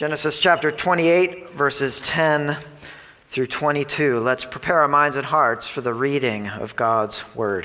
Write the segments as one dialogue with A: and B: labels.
A: Genesis chapter 28, verses 10 through 22. Let's prepare our minds and hearts for the reading of God's word.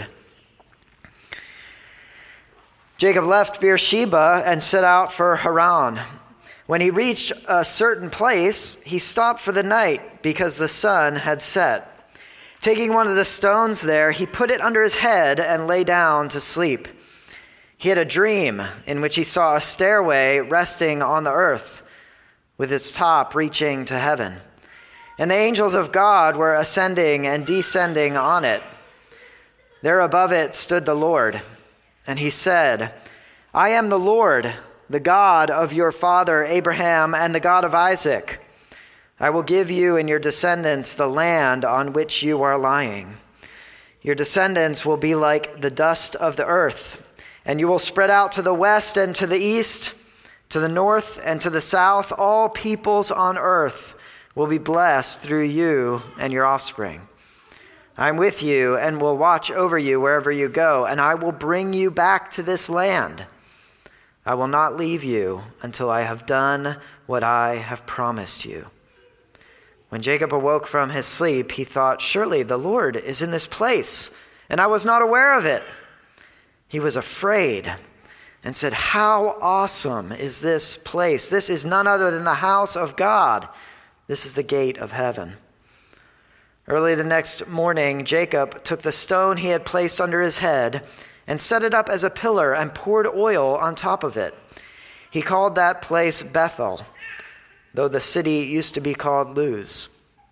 A: Jacob left Beersheba and set out for Haran. When he reached a certain place, he stopped for the night because the sun had set. Taking one of the stones there, he put it under his head and lay down to sleep. He had a dream in which he saw a stairway resting on the earth, with its top reaching to heaven. And the angels of God were ascending and descending on it. There above it stood the Lord, and he said, I am the Lord, the God of your father Abraham and the God of Isaac. I will give you and your descendants the land on which you are lying. Your descendants will be like the dust of the earth, and you will spread out to the west and to the east, to the north and to the south. All peoples on earth will be blessed through you and your offspring. I am with you and will watch over you wherever you go, and I will bring you back to this land. I will not leave you until I have done what I have promised you. When Jacob awoke from his sleep, he thought, surely the Lord is in this place, and I was not aware of it. He was afraid and said, how awesome is this place? This is none other than the house of God. This is the gate of heaven. Early the next morning, Jacob took the stone he had placed under his head and set it up as a pillar and poured oil on top of it. He called that place Bethel, though the city used to be called Luz.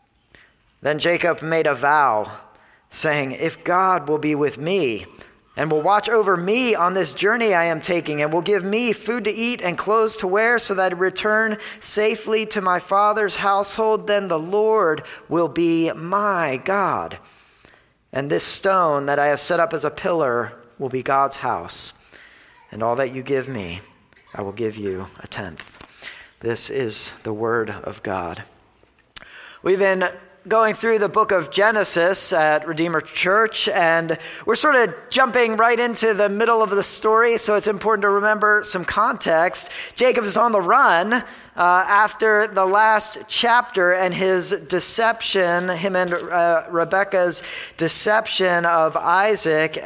A: Then Jacob made a vow, saying, if God will be with me and will watch over me on this journey I am taking, and will give me food to eat and clothes to wear so that I return safely to my father's household, then the Lord will be my God. And this stone that I have set up as a pillar will be God's house. And all that you give me, I will give you a tenth. This is the word of God. We've been going through the book of Genesis at Redeemer Church, and we're sort of jumping right into the middle of the story, so it's important to remember some context. Jacob is on the run after the last chapter and his deception, him and Rebekah's deception of Isaac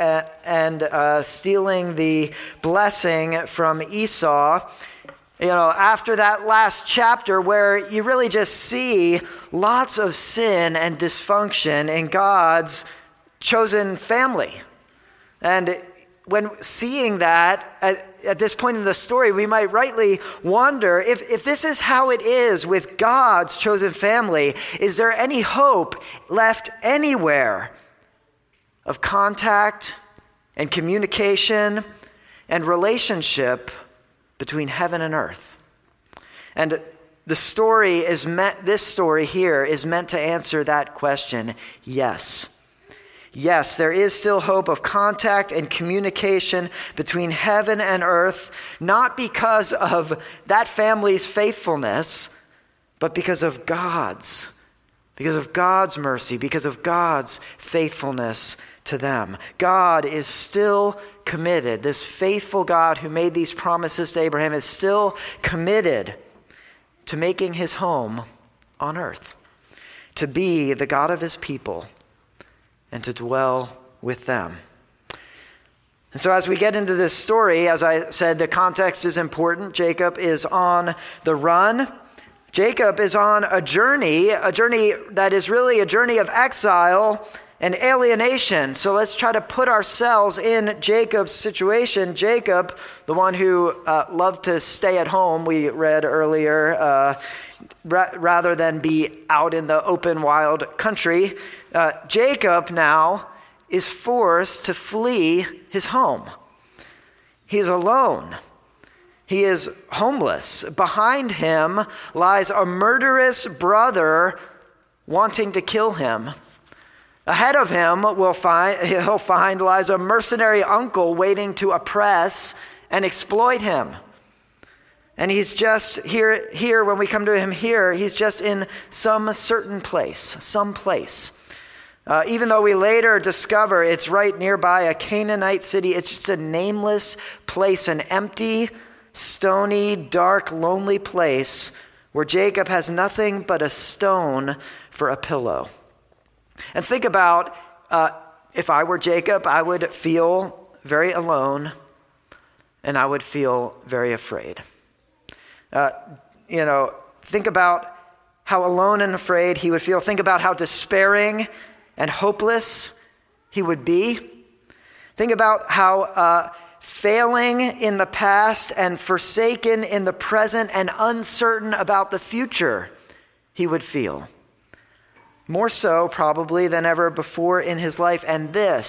A: and stealing the blessing from Esau. You know, after that last chapter where you really just see lots of sin and dysfunction in God's chosen family. And when seeing that at this point in the story, we might rightly wonder if this is how it is with God's chosen family, is there any hope left anywhere of contact and communication and relationship between heaven and earth? And this story here is meant to answer that question. Yes. Yes, there is still hope of contact and communication between heaven and earth, not because of that family's faithfulness, but because of God's mercy, because of God's faithfulness to them. God is still committed. This faithful God who made these promises to Abraham is still committed to making his home on earth, to be the God of his people and to dwell with them. And so as we get into this story, as I said, the context is important. Jacob is on the run. Jacob is on a journey that is really a journey of exile and alienation. So let's try to put ourselves in Jacob's situation. Jacob, the one who loved to stay at home, we read earlier, rather than be out in the open, wild country. Jacob now is forced to flee his home. He's alone. He is homeless. Behind him lies a murderous brother wanting to kill him. Ahead of him, he'll find lies a mercenary uncle waiting to oppress and exploit him. And he's just here when we come to him here, he's just in some certain place, some place. Even though we later discover it's right nearby a Canaanite city, it's just a nameless place, an empty, stony, dark, lonely place where Jacob has nothing but a stone for a pillow. And think about, if I were Jacob, I would feel very alone and I would feel very afraid. Think about how alone and afraid he would feel. Think about how despairing and hopeless he would be. Think about how failing in the past and forsaken in the present and uncertain about the future he would feel. More so probably than ever before in his life. And there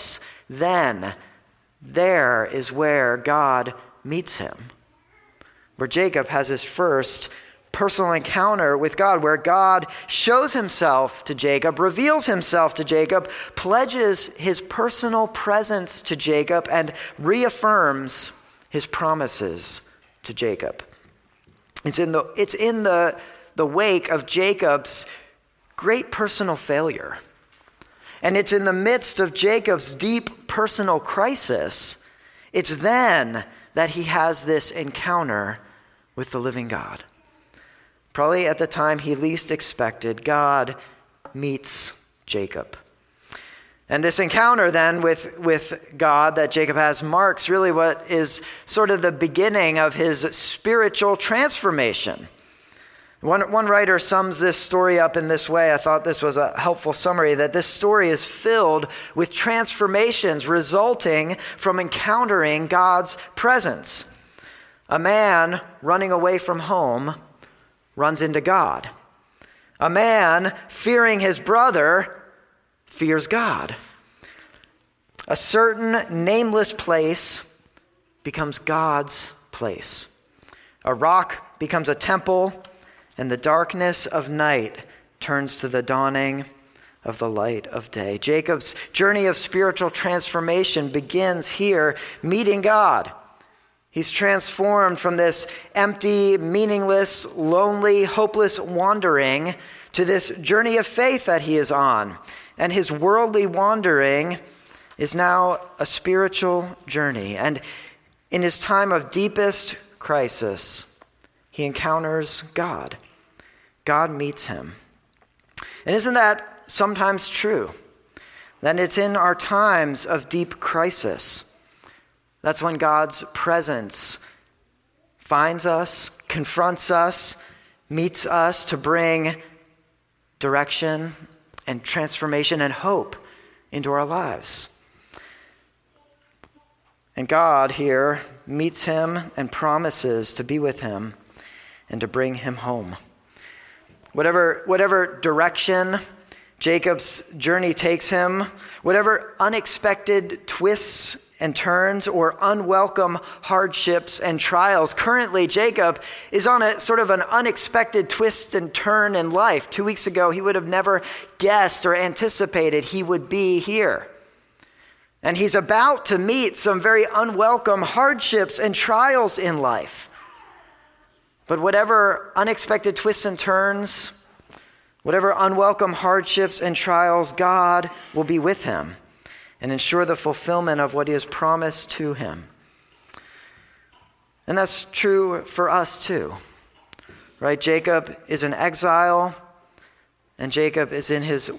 A: is where God meets him. Where Jacob has his first personal encounter with God, where God shows himself to Jacob, reveals himself to Jacob, pledges his personal presence to Jacob, and reaffirms his promises to Jacob. It's in the wake of Jacob's great personal failure. And it's in the midst of Jacob's deep personal crisis. It's then that he has this encounter with the living God. Probably at the time he least expected, God meets Jacob. And this encounter then with God that Jacob has marks really what is sort of the beginning of his spiritual transformation. One writer sums this story up in this way. I thought this was a helpful summary, that this story is filled with transformations resulting from encountering God's presence. A man running away from home runs into God. A man fearing his brother fears God. A certain nameless place becomes God's place. A rock becomes a temple, and the darkness of night turns to the dawning of the light of day. Jacob's journey of spiritual transformation begins here, meeting God. He's transformed from this empty, meaningless, lonely, hopeless wandering to this journey of faith that he is on. And his worldly wandering is now a spiritual journey. And in his time of deepest crisis, he encounters God. God meets him. And isn't that sometimes true? That it's in our times of deep crisis that's when God's presence finds us, confronts us, meets us to bring direction and transformation and hope into our lives. And God here meets him and promises to be with him and to bring him home. Whatever direction Jacob's journey takes him, whatever unexpected twists and turns or unwelcome hardships and trials. Currently, Jacob is on a sort of an unexpected twist and turn in life. 2 weeks ago, he would have never guessed or anticipated he would be here. And he's about to meet some very unwelcome hardships and trials in life. But whatever unexpected twists and turns, whatever unwelcome hardships and trials, God will be with him and ensure the fulfillment of what he has promised to him. And that's true for us too, right? Jacob is in exile, and Jacob is in his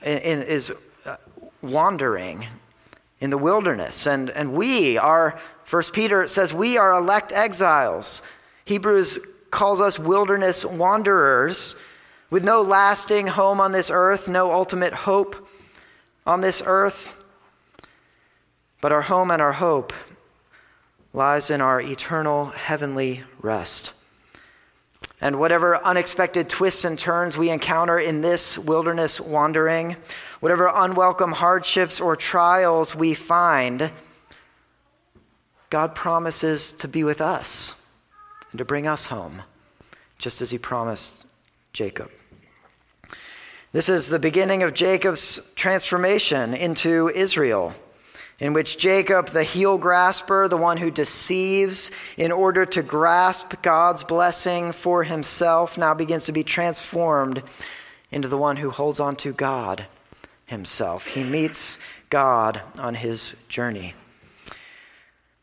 A: wandering in the wilderness. And we are, 1 Peter says, we are elect exiles. Hebrews calls us wilderness wanderers with no lasting home on this earth, no ultimate hope on this earth. But our home and our hope lies in our eternal heavenly rest. And whatever unexpected twists and turns we encounter in this wilderness wandering, whatever unwelcome hardships or trials we find, God promises to be with us and to bring us home, just as he promised Jacob. This is the beginning of Jacob's transformation into Israel, in which Jacob, the heel grasper, the one who deceives in order to grasp God's blessing for himself, now begins to be transformed into the one who holds on to God himself. He meets God on his journey.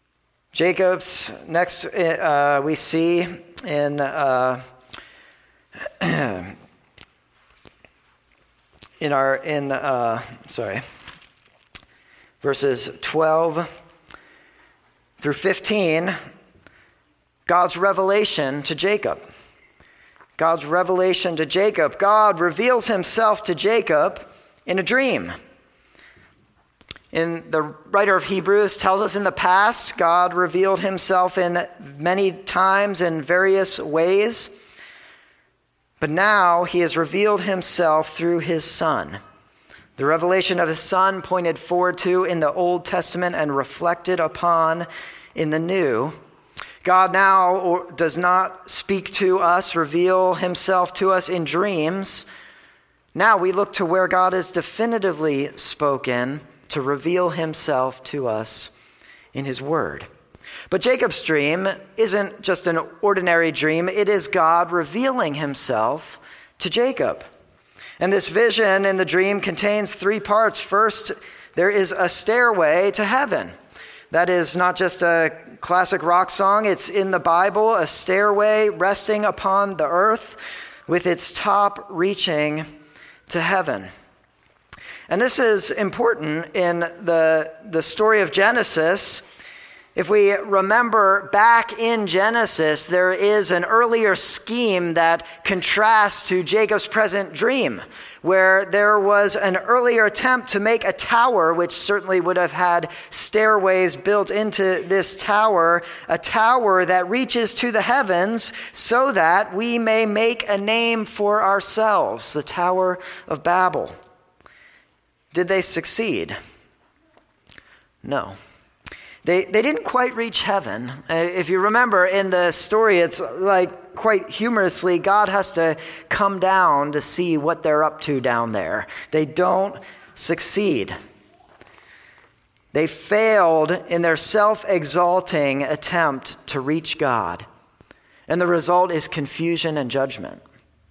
A: Jacob's next, we see in verses 12 through 15, God's revelation to Jacob. God's revelation to Jacob. God reveals himself to Jacob in a dream. The writer of Hebrews tells us in the past, God revealed himself in many times in various ways. But now he has revealed himself through his Son. The revelation of his Son pointed forward to in the Old Testament and reflected upon in the New. God now does not speak to us, reveal himself to us in dreams. Now we look to where God has definitively spoken to reveal himself to us in his word. But Jacob's dream isn't just an ordinary dream. It is God revealing himself to Jacob. And this vision in the dream contains three parts. First, there is a stairway to heaven. That is not just a classic rock song. It's in the Bible, a stairway resting upon the earth with its top reaching to heaven. And this is important in the story of Genesis. If we remember back in Genesis, there is an earlier scheme that contrasts to Jacob's present dream, where there was an earlier attempt to make a tower, which certainly would have had stairways built into this tower, a tower that reaches to the heavens so that we may make a name for ourselves, the Tower of Babel. Did they succeed? No. They didn't quite reach heaven. If you remember in the story, it's like quite humorously, God has to come down to see what they're up to down there. They don't succeed. They failed in their self-exalting attempt to reach God. And the result is confusion and judgment.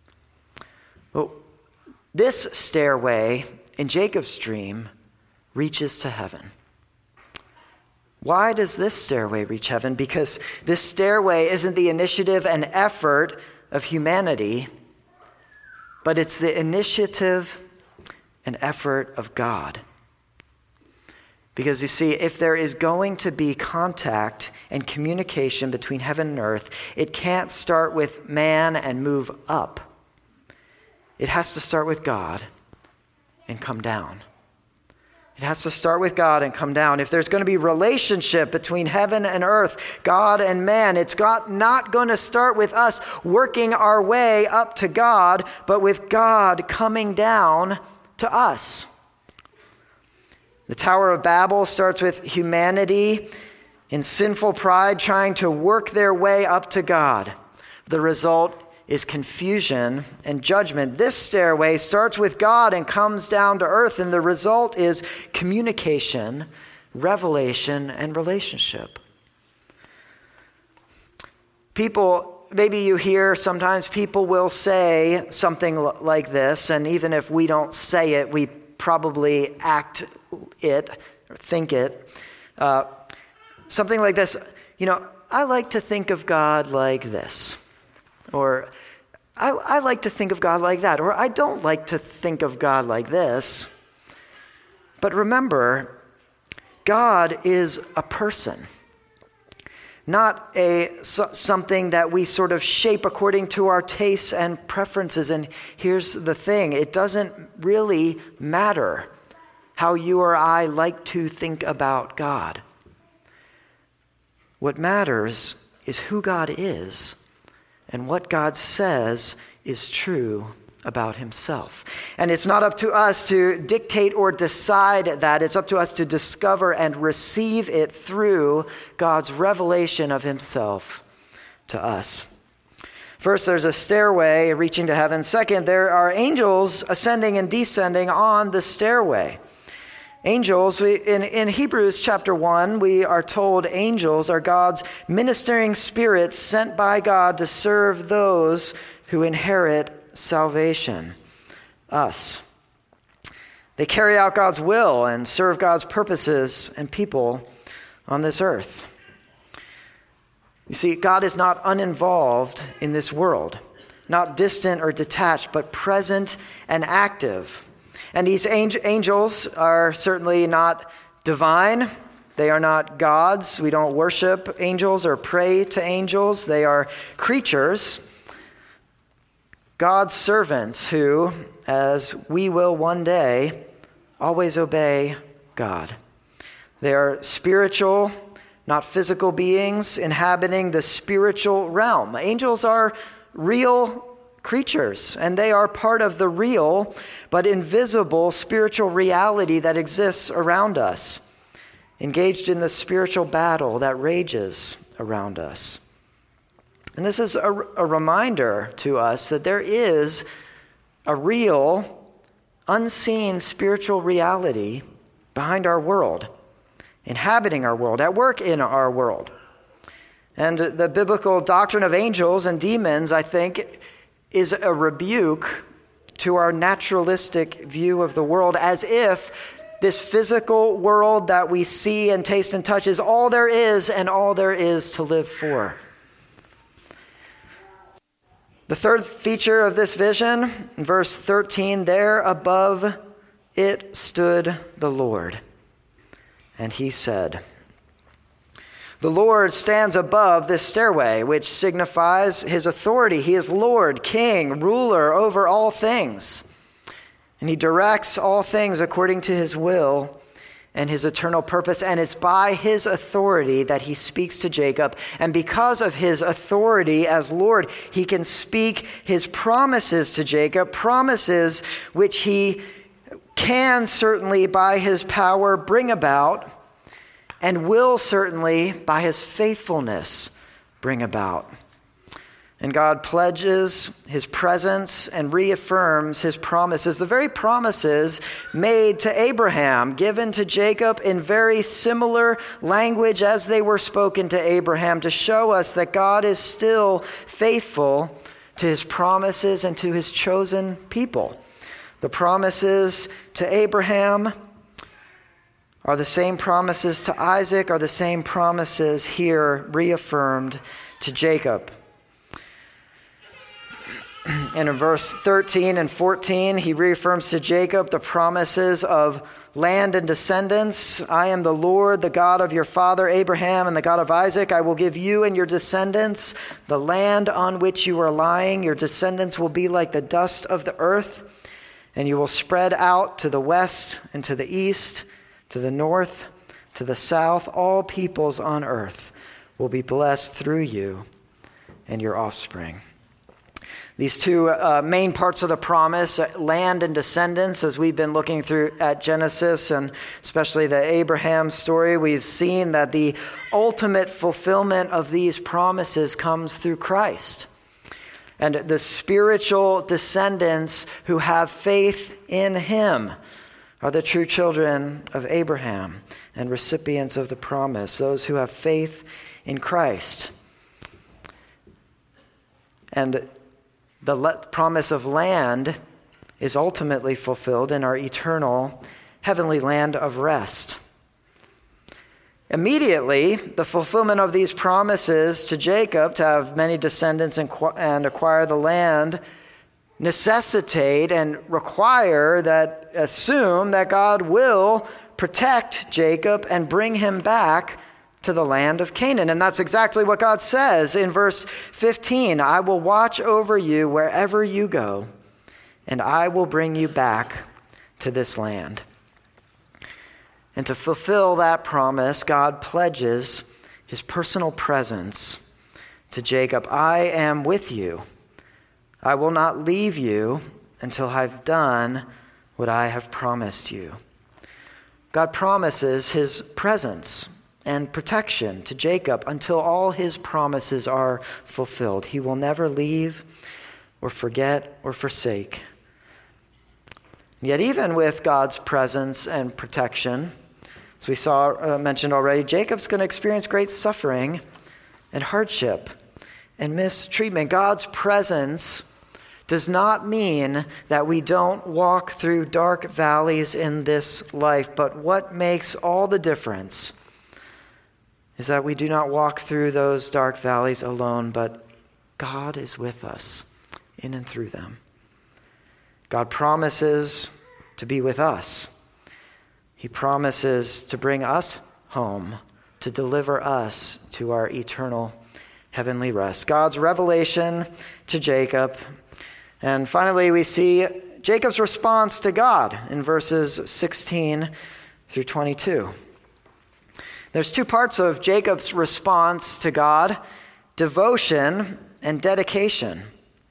A: Well, this stairway in Jacob's dream reaches to heaven. Why does this stairway reach heaven? Because this stairway isn't the initiative and effort of humanity, but it's the initiative and effort of God. Because you see, if there is going to be contact and communication between heaven and earth, it can't start with man and move up. It has to start with God and come down. It has to start with God and come down. If there's going to be relationship between heaven and earth, God and man, it's not going to start with us working our way up to God, but with God coming down to us. The Tower of Babel starts with humanity in sinful pride trying to work their way up to God. The result is confusion and judgment. This stairway starts with God and comes down to earth, and the result is communication, revelation, and relationship. People, maybe you hear sometimes people will say something like this, and even if we don't say it, we probably act it or think it. Something like this, I like to think of God like this. Or, I like to think of God like that. Or, I don't like to think of God like this. But remember, God is a person, not something that we sort of shape according to our tastes and preferences. And here's the thing, it doesn't really matter how you or I like to think about God. What matters is who God is and what God says is true about himself. And it's not up to us to dictate or decide that. It's up to us to discover and receive it through God's revelation of himself to us. First, there's a stairway reaching to heaven. Second, there are angels ascending and descending on the stairway. Angels, in Hebrews chapter 1, we are told angels are God's ministering spirits sent by God to serve those who inherit salvation, us. They carry out God's will and serve God's purposes and people on this earth. You see, God is not uninvolved in this world. not distant or detached, but present and active. And these angels are certainly not divine. They are not gods. We don't worship angels or pray to angels. They are creatures, God's servants who, as we will one day, always obey God. They are spiritual, not physical beings inhabiting the spiritual realm. Angels are real creatures, and they are part of the real but invisible spiritual reality that exists around us, engaged in the spiritual battle that rages around us. And this is a reminder to us that there is a real, unseen spiritual reality behind our world, inhabiting our world, at work in our world. And the biblical doctrine of angels and demons, I think, is a rebuke to our naturalistic view of the world, as if this physical world that we see and taste and touch is all there is and all there is to live for. The third feature of this vision, in verse 13, there above it stood the Lord. And he said, the Lord stands above this stairway, which signifies his authority. He is Lord, King, ruler over all things. And he directs all things according to his will and his eternal purpose. And it's by his authority that he speaks to Jacob. And because of his authority as Lord, he can speak his promises to Jacob, promises which he can certainly by his power bring about, and will certainly, by his faithfulness, bring about. And God pledges his presence and reaffirms his promises, the very promises made to Abraham, given to Jacob in very similar language as they were spoken to Abraham, to show us that God is still faithful to his promises and to his chosen people. The promises to Abraham are the same promises to Isaac, are the same promises here reaffirmed to Jacob. And in verse 13 and 14, he reaffirms to Jacob the promises of land and descendants. I am the Lord, the God of your father Abraham and the God of Isaac. I will give you and your descendants the land on which you are lying. Your descendants will be like the dust of the earth, and you will spread out to the west and to the east, to the north, to the south. All peoples on earth will be blessed through you and your offspring. These two main parts of the promise, land and descendants, as we've been looking through at Genesis and especially the Abraham story, we've seen that the ultimate fulfillment of these promises comes through Christ. And the spiritual descendants who have faith in him are the true children of Abraham and recipients of the promise, those who have faith in Christ. And the promise of land is ultimately fulfilled in our eternal heavenly land of rest. Immediately, the fulfillment of these promises to Jacob to have many descendants and acquire the land necessitate and require that, assume that God will protect Jacob and bring him back to the land of Canaan. And that's exactly what God says in verse 15. I will watch over you wherever you go, and I will bring you back to this land. And to fulfill that promise, God pledges his personal presence to Jacob. I am with you. I will not leave you until I've done what I have promised you. God promises his presence and protection to Jacob until all his promises are fulfilled. He will never leave or forget or forsake. Yet even with God's presence and protection, as we saw mentioned already, Jacob's going to experience great suffering and hardship and mistreatment. God's presence does not mean that we don't walk through dark valleys in this life, but what makes all the difference is that we do not walk through those dark valleys alone, but God is with us in and through them. God promises to be with us. He promises to bring us home, to deliver us to our eternal heavenly rest. God's revelation to Jacob. And finally, we see Jacob's response to God in verses 16 through 22. There's two parts of Jacob's response to God: devotion and dedication.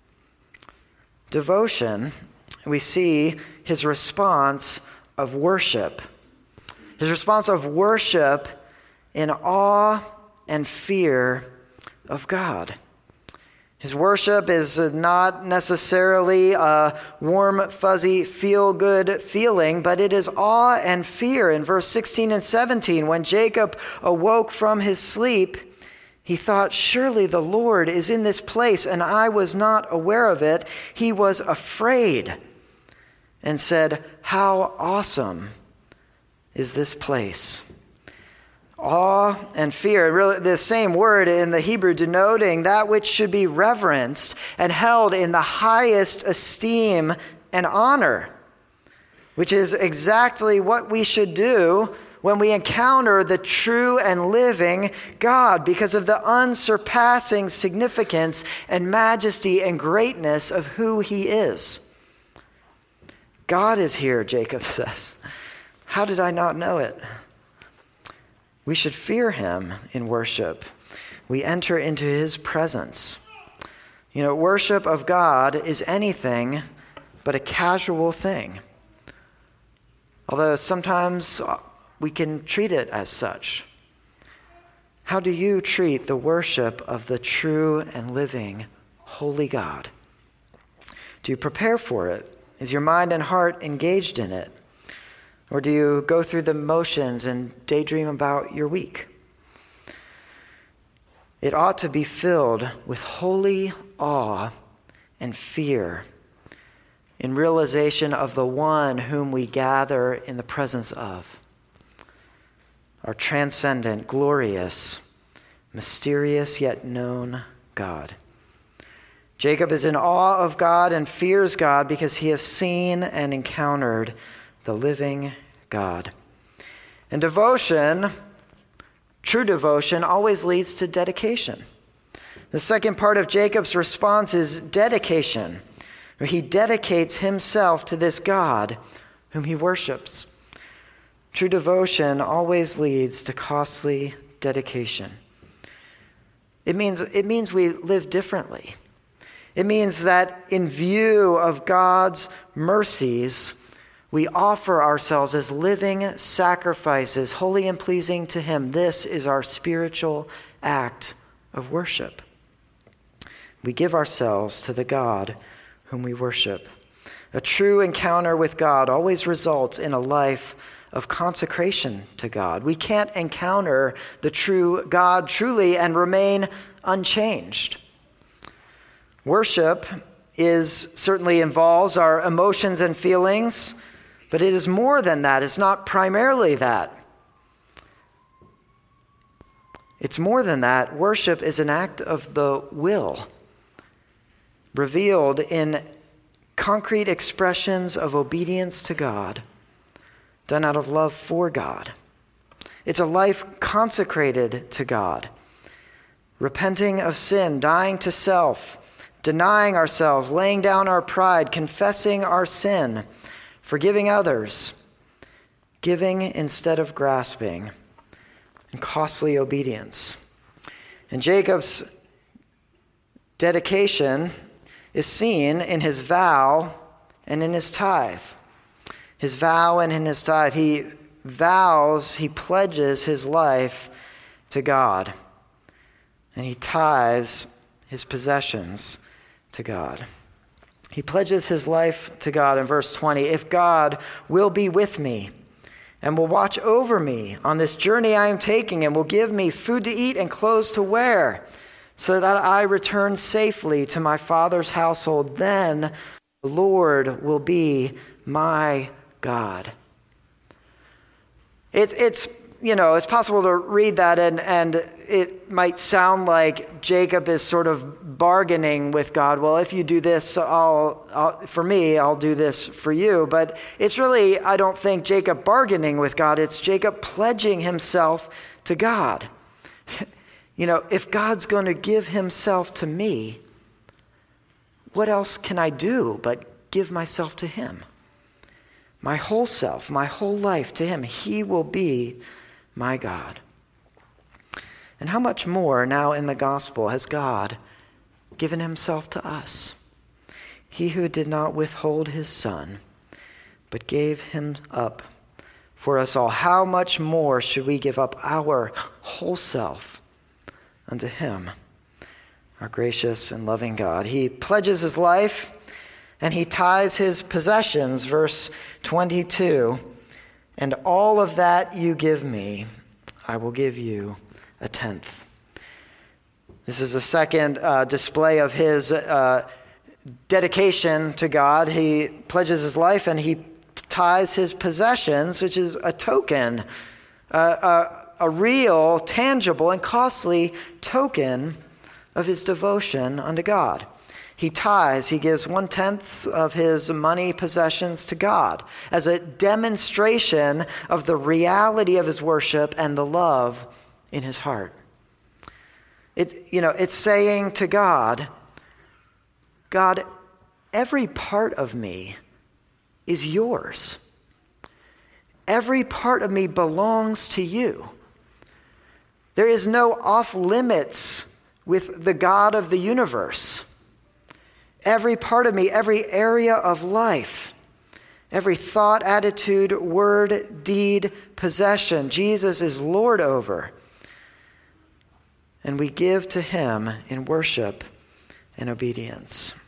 A: Devotion, we see his response of worship. His response of worship in awe and fear of God. His worship is not necessarily a warm, fuzzy, feel-good feeling, but it is awe and fear. In verse 16 and 17, when Jacob awoke from his sleep, he thought, "Surely the Lord is in this place, and I was not aware of it." He was afraid and said, "How awesome is this place?" Awe and fear, really the same word in the Hebrew, denoting that which should be reverenced and held in the highest esteem and honor, which is exactly what we should do when we encounter the true and living God, because of the unsurpassing significance and majesty and greatness of who he is. God is here, Jacob says. How did I not know it? We should fear him in worship. We enter into his presence. Worship of God is anything but a casual thing, although sometimes we can treat it as such. How do you treat the worship of the true and living holy God? Do you prepare for it? Is your mind and heart engaged in it? Or do you go through the motions and daydream about your week? It ought to be filled with holy awe and fear in realization of the one whom we gather in the presence of, our transcendent, glorious, mysterious yet known God. Jacob is in awe of God and fears God because he has seen and encountered the living God. And devotion, true devotion, always leads to dedication. The second part of Jacob's response is dedication, where he dedicates himself to this God whom he worships. True devotion always leads to costly dedication. It means we live differently. It means that in view of God's mercies, we offer ourselves as living sacrifices, holy and pleasing to him. This is our spiritual act of worship. We give ourselves to the God whom we worship. A true encounter with God always results in a life of consecration to God. We can't encounter the true God truly and remain unchanged. Worship certainly involves our emotions and feelings, but it is more than that. It's not primarily that. It's more than that. Worship is an act of the will, revealed in concrete expressions of obedience to God, done out of love for God. It's a life consecrated to God, repenting of sin, dying to self, denying ourselves, laying down our pride, confessing our sin, forgiving others, giving instead of grasping, and costly obedience. And Jacob's dedication is seen in his vow and in his tithe. His vow and in his tithe. He vows, he pledges his life to God. And he tithes his possessions to God. He pledges his life to God in verse 20. If God will be with me and will watch over me on this journey I am taking and will give me food to eat and clothes to wear so that I return safely to my father's household, then the Lord will be my God. It's it's possible to read that and it might sound like Jacob is sort of bargaining with God. Well, if you do this for me, I'll do this for you. But it's really, I don't think, Jacob bargaining with God. It's Jacob pledging himself to God. If God's going to give himself to me, what else can I do but give myself to him? My whole self, my whole life to him. He will be my God. And how much more now in the gospel has God given himself to us? He who did not withhold his son, but gave him up for us all. How much more should we give up our whole self unto him, our gracious and loving God? He pledges his life and he ties his possessions, verse 22, and all of that you give me, I will give you a tenth. This is a second display of his dedication to God. He pledges his life and he ties his possessions, which is a token, a real, tangible, and costly token of his devotion unto God. He gives 1/10 of his money possessions to God as a demonstration of the reality of his worship and the love in his heart. It's saying to God, God, every part of me is yours. Every part of me belongs to you. There is no off limits with the God of the universe. Every part of me, every area of life, every thought, attitude, word, deed, possession, Jesus is Lord over. And we give to him in worship and obedience.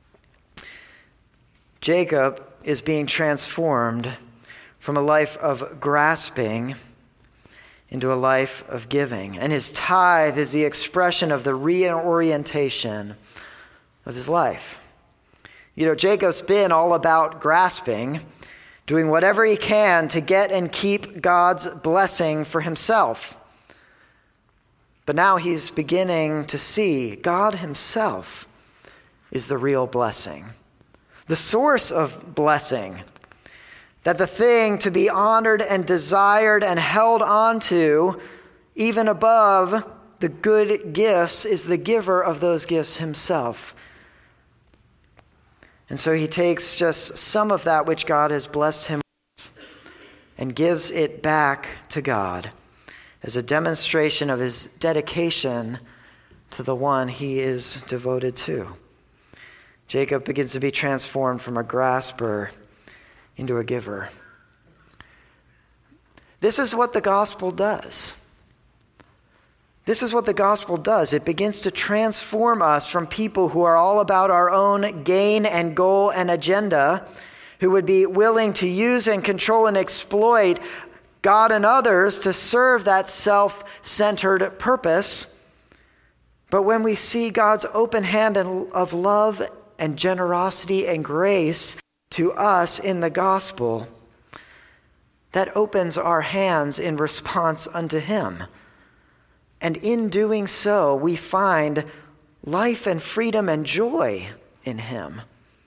A: Jacob is being transformed from a life of grasping into a life of giving. And his tithe is the expression of the reorientation of his life. Jacob's been all about grasping, doing whatever he can to get and keep God's blessing for himself. But now he's beginning to see God himself is the real blessing, the source of blessing, that the thing to be honored and desired and held onto, even above the good gifts, is the giver of those gifts himself. And so he takes just some of that which God has blessed him with and gives it back to God as a demonstration of his dedication to the one he is devoted to. Jacob begins to be transformed from a grasper into a giver. This is what the gospel does. This is what the gospel does. It begins to transform us from people who are all about our own gain and goal and agenda, who would be willing to use and control and exploit God and others to serve that self-centered purpose. But when we see God's open hand of love and generosity and grace to us in the gospel, that opens our hands in response unto him. And in doing so, we find life and freedom and joy in him.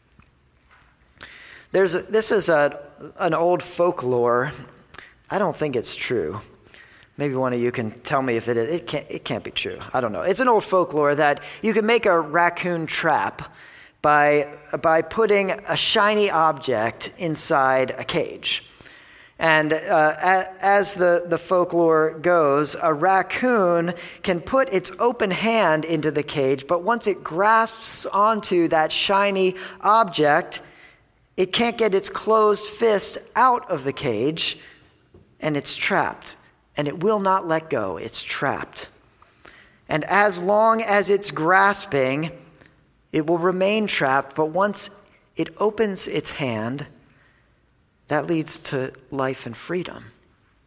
A: This is an old folklore. I don't think it's true. Maybe one of you can tell me if it is. It can't be true. I don't know. It's an old folklore that you can make a raccoon trap by putting a shiny object inside a cage. And as the folklore goes, a raccoon can put its open hand into the cage, but once it grasps onto that shiny object, it can't get its closed fist out of the cage, and it's trapped. And it will not let go. It's trapped. And as long as it's grasping, it will remain trapped, but once it opens its hand, that leads to life and freedom.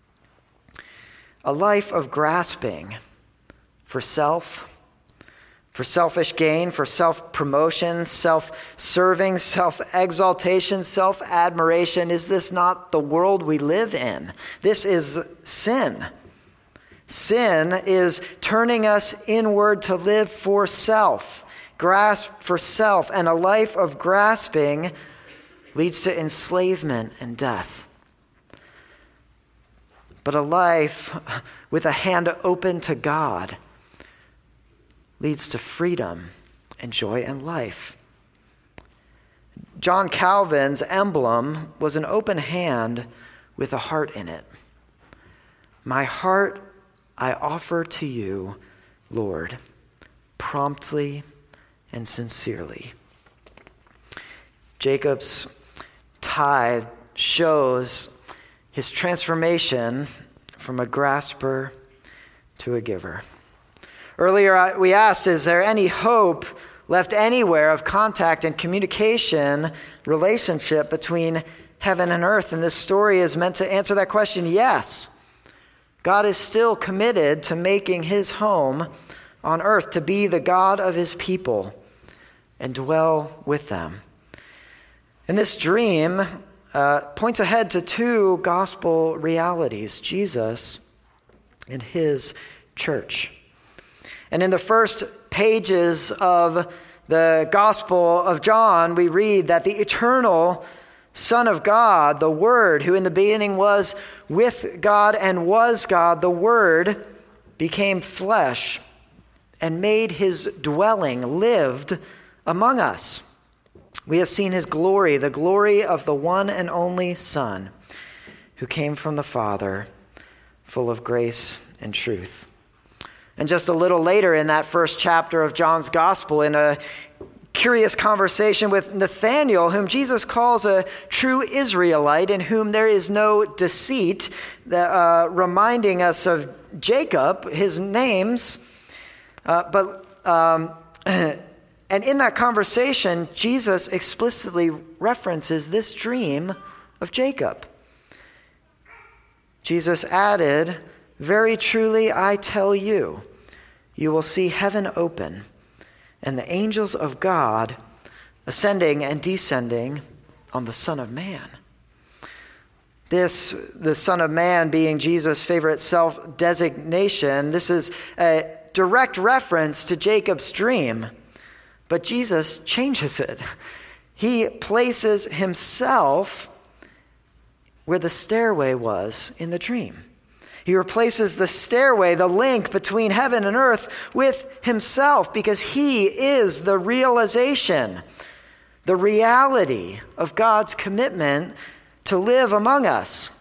A: A life of grasping for self, For selfish gain, for self-promotion, self-serving, self-exaltation, self-admiration. Is this not the world we live in? This is sin. Sin is turning us inward to live for self, grasp for self, and a life of grasping leads to enslavement and death. But a life with a hand open to God leads to freedom and joy and life. John Calvin's emblem was an open hand with a heart in it. My heart I offer to you, Lord, promptly and sincerely. Jacob's tithe shows his transformation from a grasper to a giver. Earlier, we asked, is there any hope left anywhere of contact and communication, relationship between heaven and earth? And this story is meant to answer that question. Yes, God is still committed to making his home on earth, to be the God of his people and dwell with them. And this dream points ahead to two gospel realities, Jesus and his church. And in the first pages of the Gospel of John, we read that the eternal Son of God, the Word, who in the beginning was with God and was God, the Word became flesh and made his dwelling, lived among us. We have seen his glory, the glory of the one and only Son, who came from the Father, full of grace and truth. And just a little later in that first chapter of John's Gospel, in a curious conversation with Nathanael, whom Jesus calls a true Israelite, in whom there is no deceit, reminding us of Jacob, his names. And in that conversation, Jesus explicitly references this dream of Jacob. Jesus added, "Very truly I tell you, you will see heaven open and the angels of God ascending and descending on the Son of Man." The Son of Man being Jesus' favorite self-designation, this is a direct reference to Jacob's dream, but Jesus changes it. He places himself where the stairway was in the dream. He replaces the stairway, the link between heaven and earth, with himself, because he is the realization, the reality of God's commitment to live among us.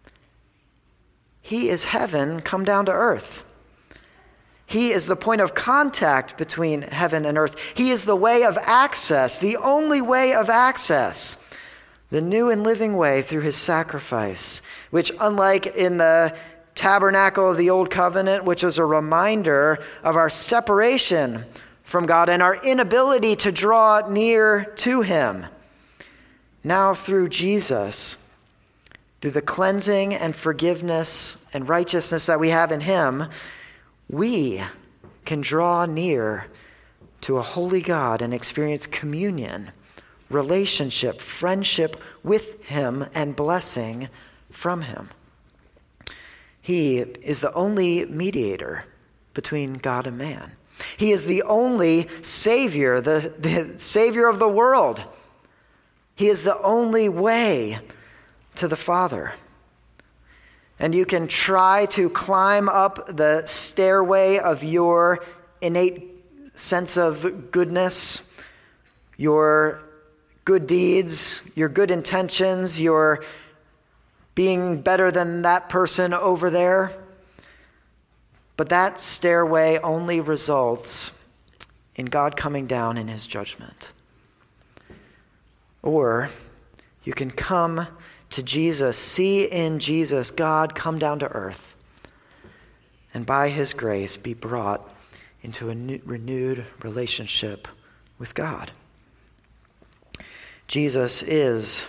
A: He is heaven come down to earth. He is the point of contact between heaven and earth. He is the way of access, the only way of access, the new and living way through his sacrifice, which, unlike in the tabernacle of the Old Covenant, which was a reminder of our separation from God and our inability to draw near to him, now through Jesus, through the cleansing and forgiveness and righteousness that we have in him, we can draw near to a holy God and experience communion, relationship, friendship with him, and blessing from him. He is the only mediator between God and man. He is the only Savior, the Savior of the world. He is the only way to the Father. And you can try to climb up the stairway of your innate sense of goodness, your good deeds, your good intentions, your being better than that person over there. But that stairway only results in God coming down in his judgment. Or you can come to Jesus, see in Jesus God come down to earth, and by his grace be brought into a renewed relationship with God. Jesus is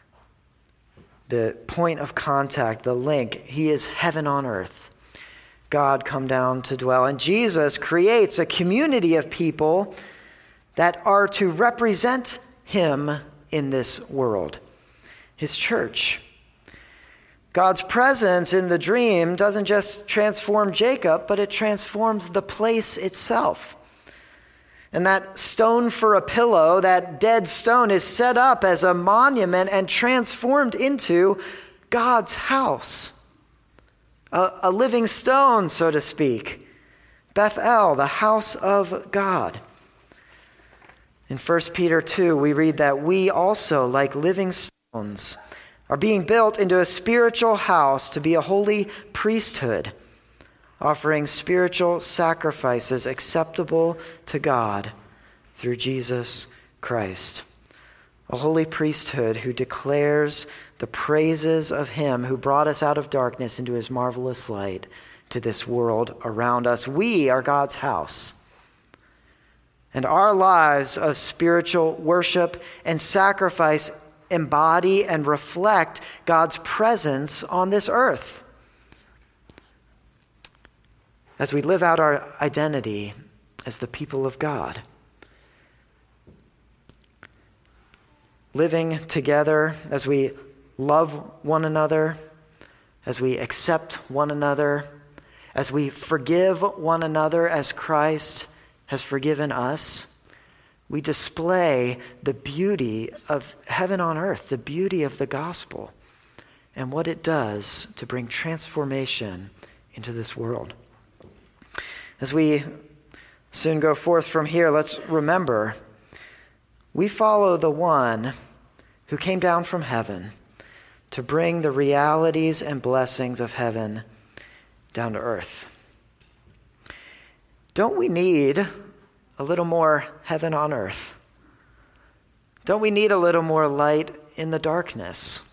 A: the point of contact, the link. He is heaven on earth, God come down to dwell. And Jesus creates a community of people that are to represent him in this world, his church. God's presence in the dream doesn't just transform Jacob, but it transforms the place itself. And that stone for a pillow, that dead stone, is set up as a monument and transformed into God's house. A living stone, so to speak. Bethel, the house of God. In 1 Peter 2, we read that we also, like living stones, are being built into a spiritual house to be a holy priesthood, offering spiritual sacrifices acceptable to God through Jesus Christ. A holy priesthood who declares the praises of him who brought us out of darkness into his marvelous light to this world around us. We are God's house. And our lives of spiritual worship and sacrifice embody and reflect God's presence on this earth. As we live out our identity as the people of God. Living together as we love one another, as we accept one another, as we forgive one another as Christ has forgiven us, we display the beauty of heaven on earth, the beauty of the gospel, and what it does to bring transformation into this world. As we soon go forth from here, let's remember we follow the one who came down from heaven to bring the realities and blessings of heaven down to earth. Don't we need a little more heaven on earth? Don't we need a little more light in the darkness?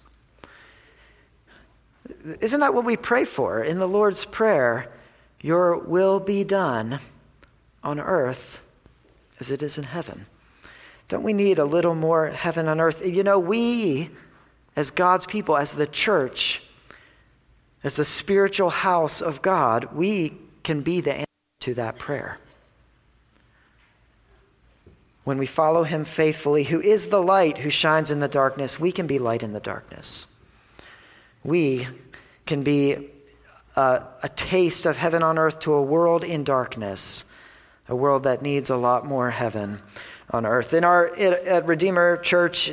A: Isn't that what we pray for in the Lord's Prayer? Your will be done on earth as it is in heaven. Don't we need a little more heaven on earth? You know, we, as God's people, as the church, as the spiritual house of God, we can be the answer to that prayer. When we follow him faithfully, who is the light who shines in the darkness, we can be light in the darkness. We can be a taste of heaven on earth to a world in darkness, a world that needs a lot more heaven on earth. At Redeemer Church,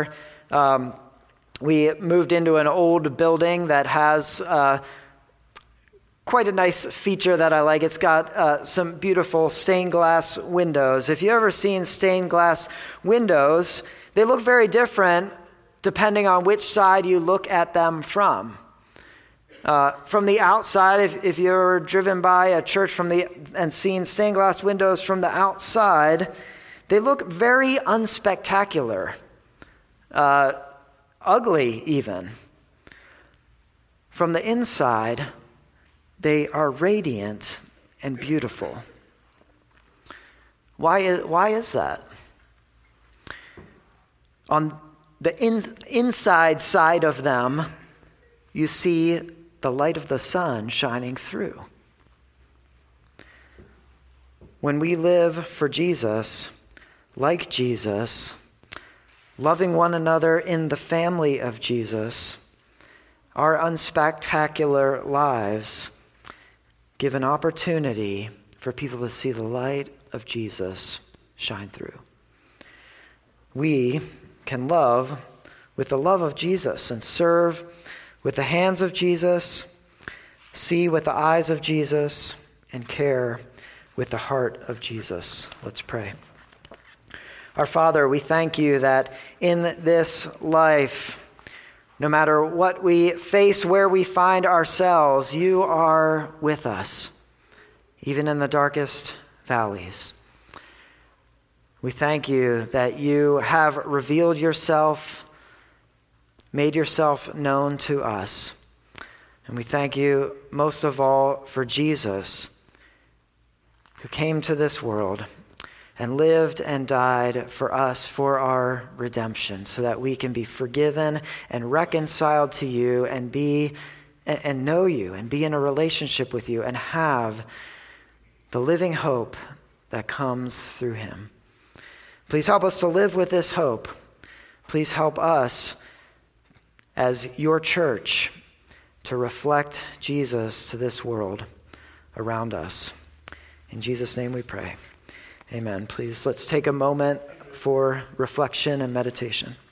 A: we moved into an old building that has quite a nice feature that I like. It's got some beautiful stained glass windows. If you've ever seen stained glass windows, they look very different depending on which side you look at them from. From the outside, if you're driven by a church and seen stained glass windows from the outside, they look very unspectacular, ugly even. From the inside, they are radiant and beautiful. Why is that? On the inside side of them, you see the light of the sun shining through. When we live for Jesus, like Jesus, loving one another in the family of Jesus, our unspectacular lives give an opportunity for people to see the light of Jesus shine through. We can love with the love of Jesus and serve with the hands of Jesus, see with the eyes of Jesus, and care with the heart of Jesus. Let's pray. Our Father, we thank you that in this life, no matter what we face, where we find ourselves, you are with us, even in the darkest valleys. We thank you that you have revealed yourself, made yourself known to us. And we thank you most of all for Jesus, who came to this world and lived and died for us for our redemption, so that we can be forgiven and reconciled to you and be and know you and be in a relationship with you and have the living hope that comes through him. Please help us to live with this hope. Please help us as your church to reflect Jesus to this world around us. In Jesus' name we pray. Amen. Please, let's take a moment for reflection and meditation.